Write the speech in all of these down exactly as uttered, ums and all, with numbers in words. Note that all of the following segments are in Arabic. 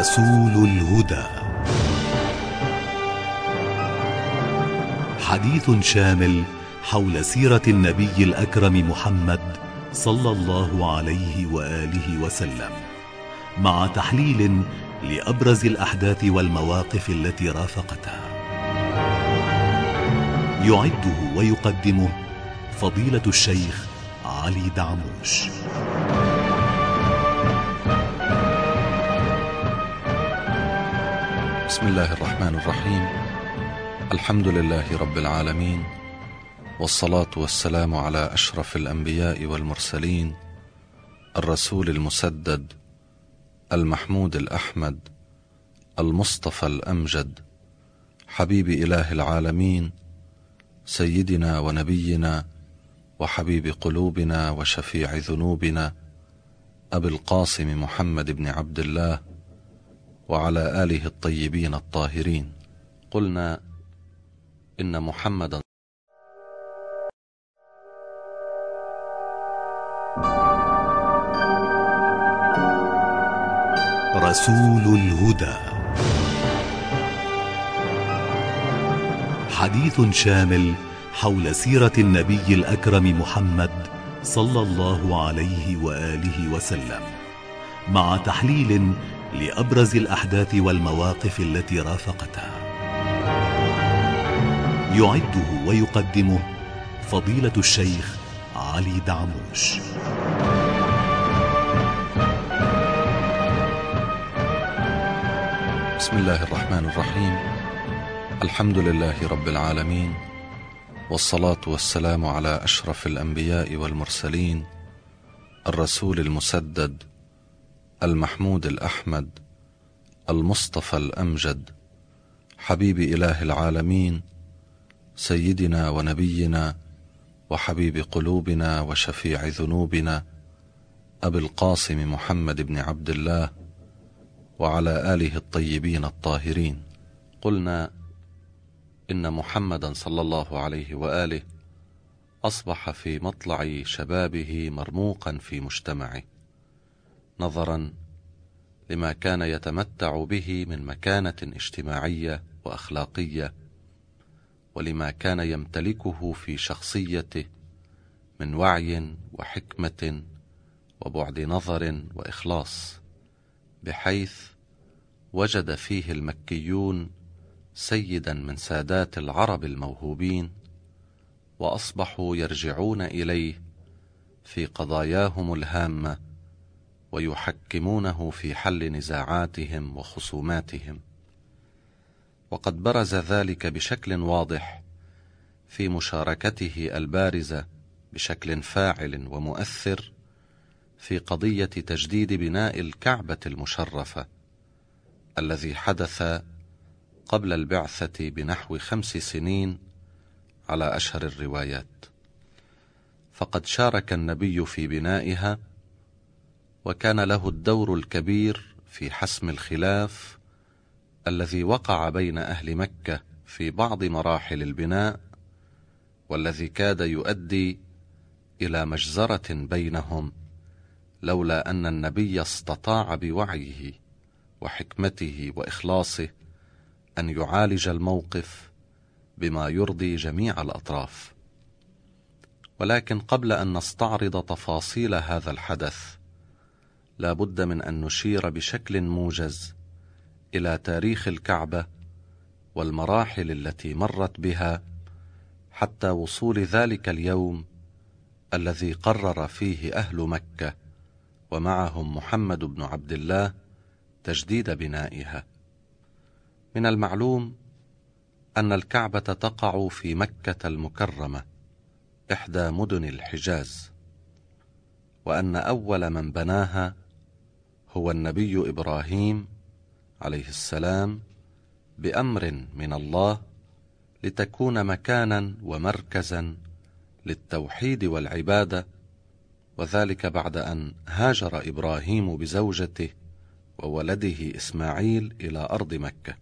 رسول الهدى، حديث شامل حول سيرة النبي الأكرم محمد صلى الله عليه وآله وسلم، مع تحليل لأبرز الأحداث والمواقف التي رافقتها. يعده ويقدمه فضيلة الشيخ علي دعموش. بسم الله الرحمن الرحيم. الحمد لله رب العالمين، والصلاة والسلام على أشرف الأنبياء والمرسلين، الرسول المسدد المحمود الأحمد المصطفى الأمجد، حبيب إله العالمين، سيدنا ونبينا وحبيب قلوبنا وشفيع ذنوبنا، أبي القاسم محمد بن عبد الله وعلى آله الطيبين الطاهرين. قلنا إن محمدا رسول الهدى، حديث شامل حول سيرة النبي الأكرم محمد صلى الله عليه وآله وسلم، مع تحليل لأبرز الأحداث والمواقف التي رافقتها. يعده ويقدمه فضيلة الشيخ علي دعموش. بسم الله الرحمن الرحيم. الحمد لله رب العالمين، والصلاة والسلام على أشرف الأنبياء والمرسلين، الرسول المسدد المحمود الأحمد المصطفى الأمجد، حبيب إله العالمين، سيدنا ونبينا وحبيب قلوبنا وشفيع ذنوبنا، أبي القاسم محمد بن عبد الله وعلى آله الطيبين الطاهرين. قلنا إن محمدا صلى الله عليه وآله أصبح في مطلع شبابه مرموقا في مجتمعه، نظرا لما كان يتمتع به من مكانة اجتماعية وأخلاقية، ولما كان يمتلكه في شخصيته من وعي وحكمة وبعد نظر وإخلاص، بحيث وجد فيه المكيون سيدا من سادات العرب الموهوبين، وأصبحوا يرجعون إليه في قضاياهم الهامة ويحكمونه في حل نزاعاتهم وخصوماتهم. وقد برز ذلك بشكل واضح في مشاركته البارزة بشكل فاعل ومؤثر في قضية تجديد بناء الكعبة المشرفة الذي حدث قبل البعثة بنحو خمس سنين على أشهر الروايات. فقد شارك النبي في بنائها، وكان له الدور الكبير في حسم الخلاف الذي وقع بين أهل مكة في بعض مراحل البناء، والذي كاد يؤدي إلى مجزرة بينهم، لولا أن النبي استطاع بوعيه وحكمته وإخلاصه أن يعالج الموقف بما يرضي جميع الأطراف. ولكن قبل أن نستعرض تفاصيل هذا الحدث، لا بد من أن نشير بشكل موجز إلى تاريخ الكعبة والمراحل التي مرت بها حتى وصول ذلك اليوم الذي قرر فيه أهل مكة ومعهم محمد بن عبد الله تجديد بنائها. من المعلوم أن الكعبة تقع في مكة المكرمة، إحدى مدن الحجاز، وأن أول من بناها هو النبي إبراهيم عليه السلام بأمر من الله، لتكون مكانا ومركزا للتوحيد والعبادة، وذلك بعد أن هاجر إبراهيم بزوجته وولده إسماعيل إلى أرض مكة.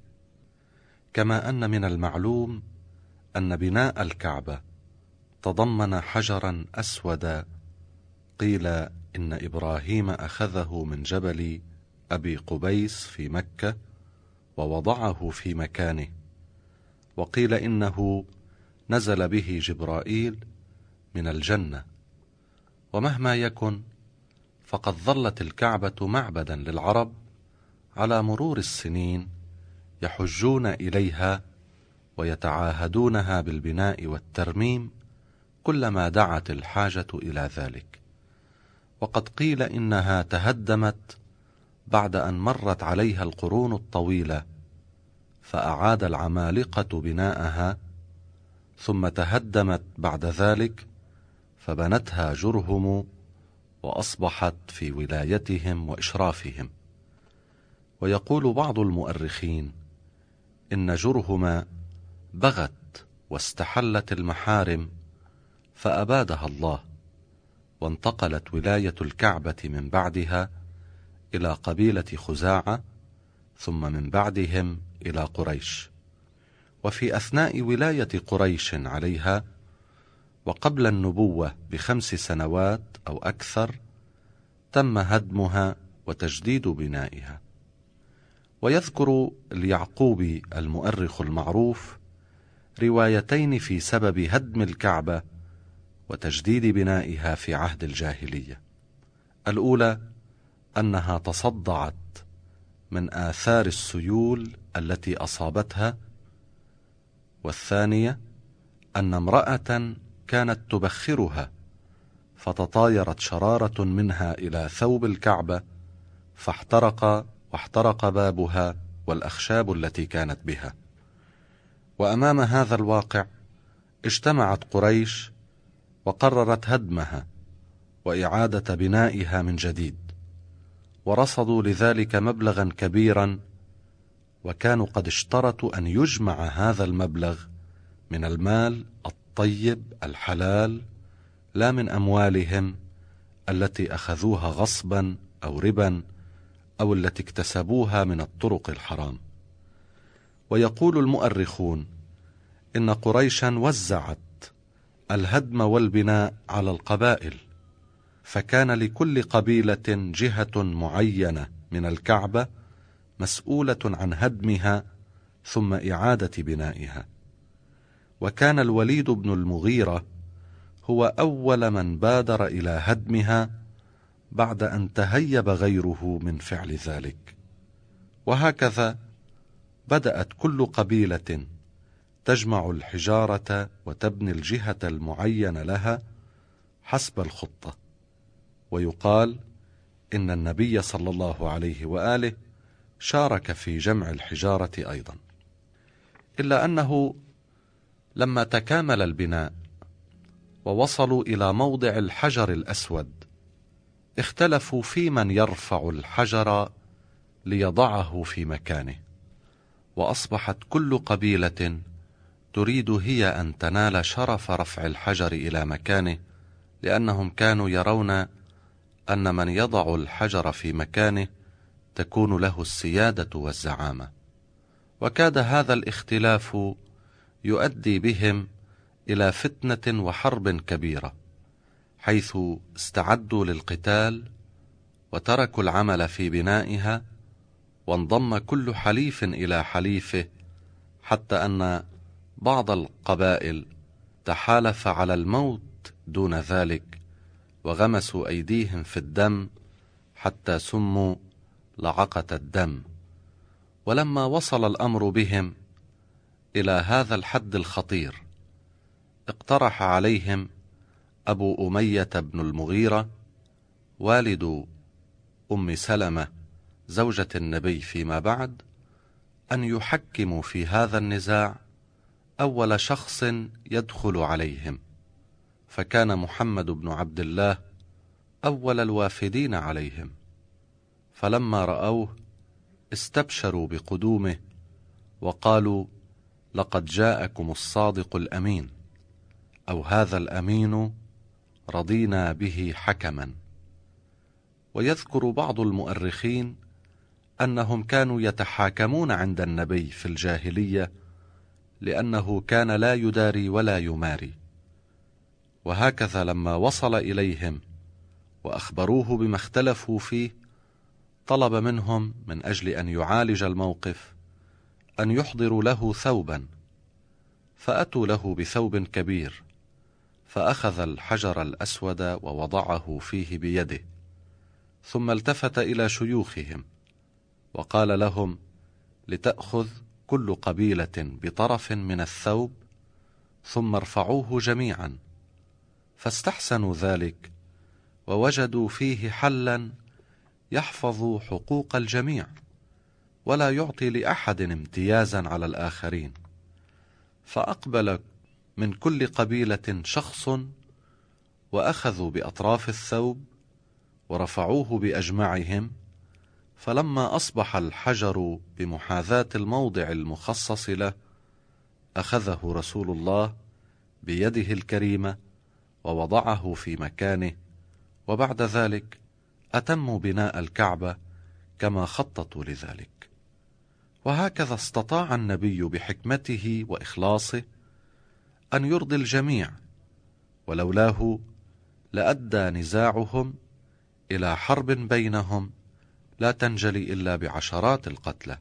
كما أن من المعلوم أن بناء الكعبة تضمن حجرا أسودا، قيل إن إبراهيم أخذه من جبل أبي قبيس في مكة ووضعه في مكانه، وقيل إنه نزل به جبرائيل من الجنة. ومهما يكن فقد ظلت الكعبة معبدا للعرب على مرور السنين، يحجون إليها ويتعاهدونها بالبناء والترميم كلما دعت الحاجة إلى ذلك. وقد قيل إنها تهدمت بعد أن مرت عليها القرون الطويلة، فأعاد العمالقة بناءها، ثم تهدمت بعد ذلك فبنتها جرهم وأصبحت في ولايتهم وإشرافهم. ويقول بعض المؤرخين إن جرهم بغت واستحلت المحارم فأبادها الله، وانتقلت ولاية الكعبة من بعدها إلى قبيلة خزاعة، ثم من بعدهم إلى قريش. وفي أثناء ولاية قريش عليها وقبل النبوة بخمس سنوات أو أكثر تم هدمها وتجديد بنائها. ويذكر اليعقوبي المؤرخ المعروف روايتين في سبب هدم الكعبة وتجديد بنائها في عهد الجاهلية. الأولى أنها تصدعت من آثار السيول التي أصابتها، والثانية أن امرأة كانت تبخرها فتطايرت شرارة منها إلى ثوب الكعبة فاحترق واحترق بابها والأخشاب التي كانت بها. وأمام هذا الواقع اجتمعت قريش وقررت هدمها وإعادة بنائها من جديد، ورصدوا لذلك مبلغا كبيرا، وكانوا قد اشترطوا أن يجمع هذا المبلغ من المال الطيب الحلال، لا من أموالهم التي أخذوها غصبا أو ربا أو التي اكتسبوها من الطرق الحرام. ويقول المؤرخون إن قريشا وزعت الهدم والبناء على القبائل، فكان لكل قبيلة جهة معينة من الكعبة مسؤولة عن هدمها ثم إعادة بنائها. وكان الوليد بن المغيرة هو أول من بادر إلى هدمها بعد أن تهيب غيره من فعل ذلك. وهكذا بدأت كل قبيلة تجمع الحجارة وتبني الجهة المعينة لها حسب الخطة. ويقال إن النبي صلى الله عليه وآله شارك في جمع الحجارة أيضا، إلا أنه لما تكامل البناء ووصلوا إلى موضع الحجر الأسود اختلفوا في من يرفع الحجر ليضعه في مكانه، وأصبحت كل قبيلة تريد هي أن تنال شرف رفع الحجر إلى مكانه، لأنهم كانوا يرون أن من يضع الحجر في مكانه تكون له السيادة والزعامة. وكاد هذا الاختلاف يؤدي بهم إلى فتنة وحرب كبيرة، حيث استعدوا للقتال وتركوا العمل في بنائها، وانضم كل حليف إلى حليفه، حتى أن بعض القبائل تحالف على الموت دون ذلك، وغمسوا أيديهم في الدم حتى سموا لعقة الدم. ولما وصل الأمر بهم إلى هذا الحد الخطير اقترح عليهم أبو أمية بن المغيرة والد أم سلمة زوجة النبي فيما بعد أن يحكموا في هذا النزاع أول شخص يدخل عليهم، فكان محمد بن عبد الله أول الوافدين عليهم. فلما رأوه استبشروا بقدومه وقالوا: لقد جاءكم الصادق الأمين، أو هذا الأمين رضينا به حكما. ويذكر بعض المؤرخين أنهم كانوا يتحاكمون عند النبي في الجاهلية لأنه كان لا يداري ولا يماري. وهكذا لما وصل إليهم وأخبروه بما اختلفوا فيه طلب منهم من أجل أن يعالج الموقف أن يحضروا له ثوبا، فأتوا له بثوب كبير، فأخذ الحجر الأسود ووضعه فيه بيده، ثم التفت إلى شيوخهم وقال لهم: لتأخذ كل قبيلة بطرف من الثوب ثم ارفعوه جميعا. فاستحسنوا ذلك ووجدوا فيه حلا يحفظ حقوق الجميع ولا يعطي لأحد امتيازا على الآخرين. فأقبل من كل قبيلة شخص وأخذوا بأطراف الثوب ورفعوه بأجمعهم، فلما أصبح الحجر بمحاذاة الموضع المخصص له أخذه رسول الله بيده الكريمة ووضعه في مكانه، وبعد ذلك أتموا بناء الكعبة كما خططوا لذلك. وهكذا استطاع النبي بحكمته وإخلاصه أن يرضي الجميع، ولولاه لأدى نزاعهم إلى حرب بينهم لا تنجلي إلا بعشرات القتلى.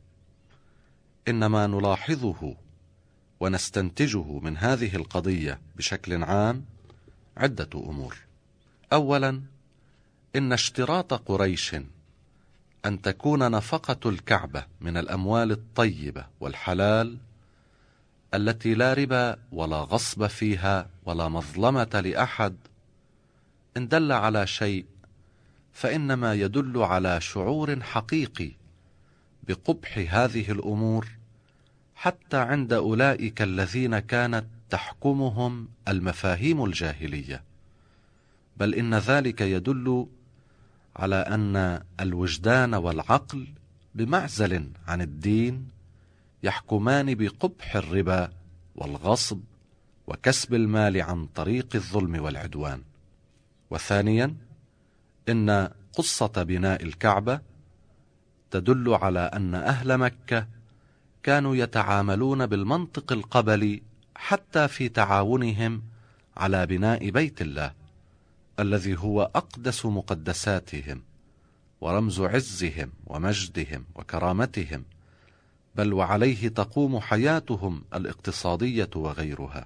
إنما نلاحظه ونستنتجه من هذه القضية بشكل عام عدة أمور. أولا، إن اشتراط قريش أن تكون نفقة الكعبة من الأموال الطيبة والحلال التي لا ربا ولا غصب فيها ولا مظلمة لأحد إن دل على شيء فإنما يدل على شعور حقيقي بقبح هذه الأمور حتى عند أولئك الذين كانت تحكمهم المفاهيم الجاهلية، بل إن ذلك يدل على أن الوجدان والعقل بمعزل عن الدين يحكمان بقبح الربا والغصب وكسب المال عن طريق الظلم والعدوان. وثانيا، إن قصة بناء الكعبة تدل على أن أهل مكة كانوا يتعاملون بالمنطق القبلي حتى في تعاونهم على بناء بيت الله الذي هو أقدس مقدساتهم ورمز عزهم ومجدهم وكرامتهم، بل وعليه تقوم حياتهم الاقتصادية وغيرها.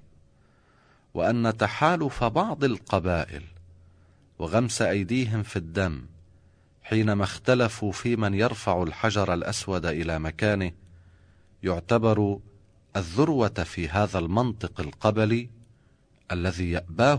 وأن تحالف بعض القبائل وغمس أيديهم في الدم حينما اختلفوا في من يرفع الحجر الأسود إلى مكانه يعتبر الذروة في هذا المنطق القبلي الذي يأباه